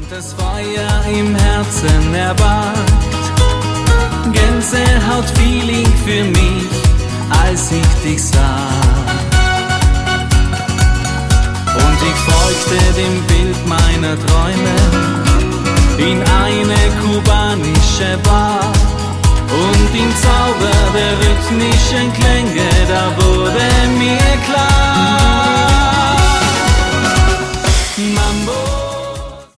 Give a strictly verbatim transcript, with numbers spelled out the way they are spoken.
Das Feuer im Herzen erwacht, Gänsehaut-Feeling für mich, als ich dich sah. Und ich folgte dem Bild meiner Träume in eine kubanische Bar. Und im Zauber der rhythmischen Klänge